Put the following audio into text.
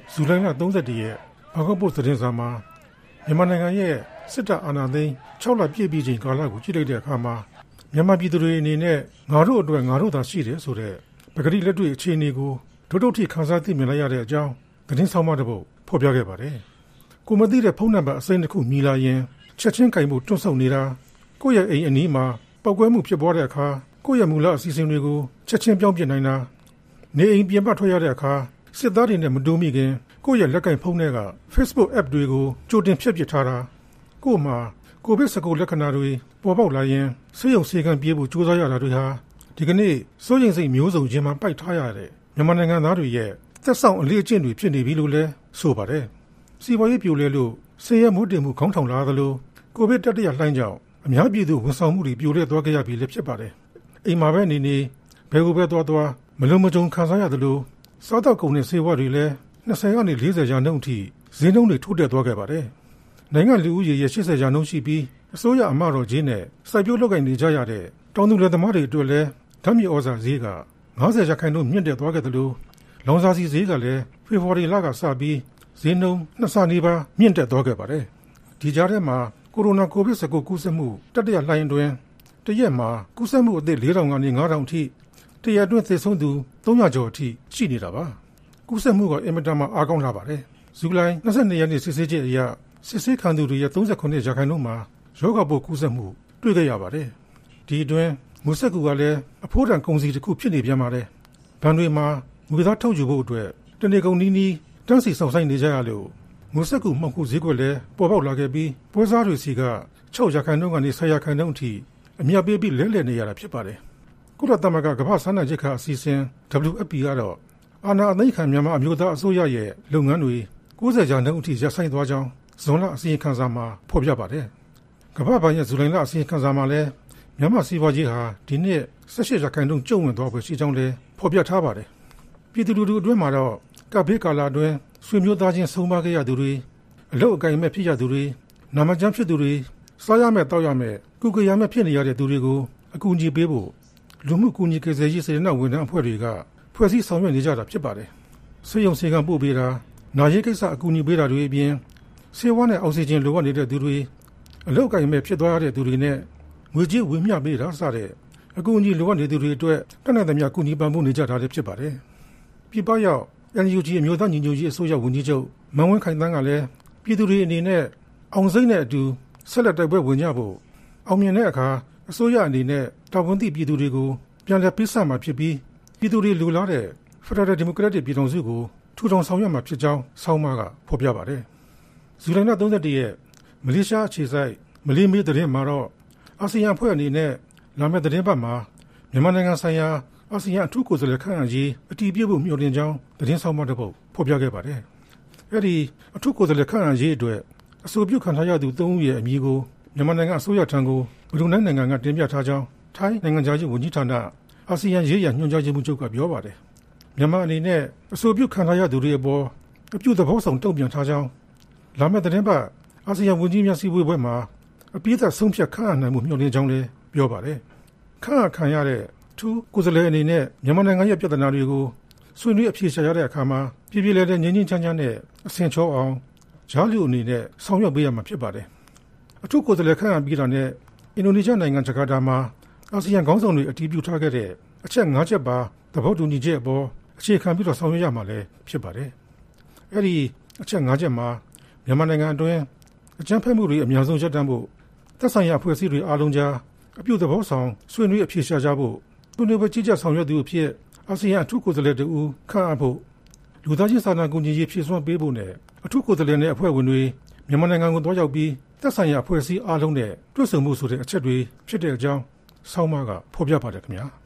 ဇူလိုင်လ31ရက်ဘာကော့ပို့သတင်းစာမှာမြန်မာနိုင်ငံရဲ့စစ်တပ်အာဏာသိမ်း6လပြည့်ပြီးချိန်ကာလကိုကြည့်လိုက်တဲ့အခါမှာမြန်မာပြည်သူတွေအနေနဲ့ငါတို့အတွက်ငါတို့သာရှိတယ်ဆိုတဲ့ပကတိလက်တွေ့အခြေအနေကိုဒုတိယထိခန်းစားသိမြင်လိုက်ရတဲ့အကြောင်းသတင်းဆောင်မတစ်ပုဒ်ဖော်ပြခဲ့ပါတယ်။ကိုမသိတဲ့ဖုန်းနံပါတ်အစိမ်းတစ်ခုမြည်လာရင်ချက်ချင်းကင်ဖို့တွန့်ဆုတ်နေတာကိုယ့်ရဲ့အိမ်အနီးမှာပောက်ကွဲမှုဖြစ်ပွားတဲ့အခါကိုယ့်ရဲ့မူလအစီအစဉ်တွေကိုချက်ချင်းပြောင်းပြနိုင်တာနေအိမ်ပြင်ပထွက်ရတဲ့အခါစစ်သားတွေနဲ့မတူမိခင်ကိုယ့်ရဲ့လက်ကင်ဖုန်းထဲက Facebook app တွေကိုကြိုတင်ဖြတ်ပစ်ထားတာကို့မှာကိုဗစ်-19 လက္ခဏာတွေပေါ်ပေါက်လာရင်ဆေးရုံဆေးခန်းပြေးဖို့ကြိုးစားရတာတွေဟာဒီကနေ့စိုးရိမ်စိတ်မျိုးစုံချင်းမှပိုက်ထားရတဲ့မြန်မာနိုင်ငံသားတွေရဲ့သက်ဆောင်အလေးအကျင့်တွေဖြစ်နေပြီလို့လည်းဆိုပါတယ်။စီးပွားရေးပြိုလဲလို့ဆင်းရဲမှုတင်မှုခေါင်းထောင်လာသလိုကိုဗစ်တတိယလှိုင်းကြောင့်အများပြည်သူဝန်ဆောင်မှုတွေပြိုလဲသွားခဲ့ရပြီလည်းဖြစ်ပါတယ်။အိမ်မှာပဲနေဘယ်ကိုပဲသွားမလုံးမကြုံခံစားရသလိုစားတောက်ကုန်တဲ့ဆေးဝါးတွေလည်း20ကနေ40ရာနှုန်းအထိဈေးနှုန်းတွေထိုးတက်သွားခဲ့ပါတယ်။နိုင်ငံလူဦးရေရဲ့80ရာနှုန်းရှိပြီးအစိုးရအမတော်ကြီးနဲ့စိုက်ပျိုးလုပ်ကိုင်နေကြရတဲ့တောင်သူလယ်သမားတွေအတွက်လည်းဓာတ်မြေဩဇာဈေးက90ရာခိုင်နှုန်းမြင့်တက်သွားခဲ့သလိုလောင်စာဆီဈေးကလည်းဖေဖော်ဝါရီလကစပြီးဈေးနှုန်း2ဆနီးပါးမြင့်တက်သွားခဲ့ပါတယ်။ဒီကြားထဲမှာကိုရိုနာကိုဗစ်-19 ကူးစက်မှုတတိယလှိုင်းအတွင်းတရက်မှာကူးစက်မှုအသစ်4,000ကနေ5,000အထိတရက်အတွင်းသေဆုံးသူ300ကျော်အထိရှိနေတာပါ။ကူးစက်မှုကအင်မတန်မှအားကောင်းလာပါတယ်။ဇူလိုင်22ရက်နေ့စစ်ဆေးချက်အရစစ်ဆေးခံသူတွေရဲ့39ရာခိုင်နှုန်းမှာရောဂါပိုးကူးစက်မှုတွေ့ခဲ့ရပါတယ်။ဒီအတွင်းငွေစက္ကူကလည်းအဖိုးတန်ကုန်စည်တစ်ခုဖြစ်နေပြန်ပါတယ်။ဘဏ်တွေမှာငွေသားထုတ်ယူဖို့အတွက်တနေ့ကုန်နီးတန်းစီဆောင်ဆိုင်နေကြရလို့ငွေစက္ကူမှောင်ခိုဈေးကွက်လည်းပေါ်ပေါက်လာခဲ့ပြီးပွဲစားတွေစီက6ရာခိုင်နှုန်းကနေ10ရာခိုင်နှုန်းအထိအမြတ်ပေးပြီးလဲလှယ်နေရတာဖြစ်ပါတယ်။ကုလသမဂ္ဂကမ္ဘာ့စားနပ်ရိက္ခာအစီအစဉ် WFP ကတော့အာဏာသိမ်းခံမြန်မာအမျိုးသားအစိုးရရဲ့လုပ်ငန်းတွေ90ရာနှုန်းအထိရပ်ဆိုင်းသွားကြောင်းဇွန်လအစီရင်ခံစာမှာဖော်ပြပါတယ်။ကမ္ဘာ့ဘဏ်ရဲ့ဇူလိုင်လအစီရင်ခံစာမှာလည်းမြန်မာစီးပွားရေးဟာဒီနှစ်18ရာခိုင်နှုန်းကျုံ့ဝင်သွားဖို့ရှိကြောင်းလည်းဖော်ပြထားပါတယ်။ပြည်သူလူထုအတွင်းမှာတော့ကပ်ဘေးကာလအတွင်းဆွေမျိုးသားချင်းဆုံးပါခဲ့ရသူတွေအလုပ်အကိုင်မဲ့ဖြစ်ရသူတွေနာမကျန်းဖြစ်သူတွေစားရမဲ့တောက်ရမဲ့ကုကရမဲ့ဖြစ်နေရတဲ့သူတွေကိုအကူအညီပေးဖို့လူမှုကူညီကယ်ဆယ်ရေးစေတနာဝန်ထမ်းအဖွဲ့တွေကဖွဲ့စည်းဆောင်ရွက်နေကြတာဖြစ်ပါတယ်။ဆေးရုံဆေးခန်းပို့ပေးတာနာရေးကိစ္စအကူအညီပေးတာတွေအပြင်ဆေးဝါးနဲ့အောက်ဆီဂျင်လိုအပ်နေတဲ့သူတွေအလုပ်အကိုင်မဲ့ဖြစ်သွားရတဲ့သူတွေနဲ့ငွေကြေးဝေမျှပေးတာစတဲ့အကူအညီလိုအပ်နေသူတွေအတွက်တတ်နိုင်သမျှကူညီပံ့ပိုးနေကြတာလည်းဖြစ်ပါတယ်။ပြည်ပရောက် NUG အမျိုးသားညီညွတ်ရေးအစိုးရဝန်ကြီးချုပ်မန်ဝင်းခိုင်သန်းကလည်းပြည်သူတွေအနေနဲ့အောင်စိတ်နဲ့အတူဆက်လက်တိုက်ပွဲဝင်ကြဖို့အောင်မြင်တဲ့အခါအစိုးရအနေနဲ့တာဝန်သိပြည်သူတွေကိုပြန်လည်ပေးဆပ်မှာဖြစ်ပြီးပြည်သူတွေလူလာတဲ့ Federal Democratic ပြည်ထောင်စုကိုထူထောင်ဆောင်ရွက်မှာဖြစ်ကြောင်းဆောင်းပါးကဖော်ပြပါတယ်။ဇူလိုင်လ31ရက်မလေးရှားအခြေစိုက်မလေးမေးသတင်းမှာတော့အာဆီယံအဖွဲ့အနေနဲ့လာမယ့်သတင်းပတ်မှာမြန်မာနိုင်ငံဆိုင်ရာအာဆီယံအထူးကိုယ်စားလှယ်ခန့်အပ်ရေးအတည်ပြုဖို့မျှော်လင့်ကြောင်းသတင်းဆောင်မတစ်ပုဒ်ဖော်ပြခဲ့ပါတယ်။အဲဒီအထူးကိုယ်စားလှယ်ခန့်အပ်ရေးအတွက်အဆိုပြုခံထားရသူ3ဦးရဲ့အမည်ကိုမြန်မာနိုင်ငံအစိုးရထံကိုဘရူနိုင်းနိုင်ငံကတင်ပြထားကြောင်းထိုင်းနိုင်ငံသားရေးဝန်ကြီးဌာနအာဆီယံရေးရာညွှန်ကြားရေးမှူးချုပ်ကပြောပါတယ်။မြန်မာအနေနဲ့အဆိုပြုခံထားရသူတွေအပေါ်အပြုသဘောဆောင်တုံ့ပြန်ထားကြောင်းလာမယ့်သတင်းပတ်အာဆီယံဝန်ကြီးများစည်းဝေးပွဲမှာအပြည့်အစုံဆုံးဖြတ်ခန့်အပ်နိုင်မှုမျှော်လင့်ကြောင်းလည်းပြောပါတယ်။ခန့်အပ်ခံရတဲ့ထူးကိုယ်စားလှယ်အနေနဲ့မြန်မာနိုင်ငံရဲ့ပြည်ထနာတွေကိုဆွေးနွေးအဖြေရှာရတဲ့အခါမှာပြည်ပြည်လဲတဲ့ငြင်းငြင်းချမ်းချမ်းနဲ့အဆင်ချောအောင်ဂျားလူအနေနဲ့ဆောင်ရွက်ပေးရမှာဖြစ်ပါတယ်။အထူးကိုယ်စားလှယ်ခန့်အပ်ပြီးတာနဲ့အင်ဒိုနီးရှားနိုင်ငံဂျကာတာမှာအာဆီယံခေါင်းဆောင်တွေအတည်ပြုထားခဲ့တဲ့အချက်5ချက်ပါသဘောတူညီချက်အပေါ်အခြေခံပြီးတော့ဆောင်ရွက်ရမှာလည်းဖြစ်ပါတယ်။အဲဒီအချက်5ချက်မှာမြန်မာနိုင်ငံအတွင်းအကြမ်းဖက်မှုတွေအများဆုံးရပ်တန့်ဖို့သက်ဆိုင်ရာအဖွဲ့အစည်းတွေအားလုံးကြားအပြုသဘောဆောင်ဆွေးနွေးအဖြေရှာကြဖို့သူတို့ပဲကြီးကြပ်ဆောင်ရွက်သူအဖြစ်အာဆီယံအထူးကိုယ်စားလှယ်တူခန့်အပ်ဖို့လူသားချင်းစာနာကူညီရေးဖြည့်စွမ်းပေးဖို့နဲ့အထူးကိုယ်စားလှယ်နဲ့အဖွဲ့ဝင်တွေမြန်မာနိုင်ငံကိုတွားရောက်ပြီးသက်ဆိုင်ရာအဖွဲ့အစည်းအားလုံးနဲ့တွေ့ဆုံမှုဆိုတဲ့အချက်တွေဖြစ်တဲ့အကြောင်းဆောင်းပါးကဖော်ပြပါတယ်ခင်ဗျာ။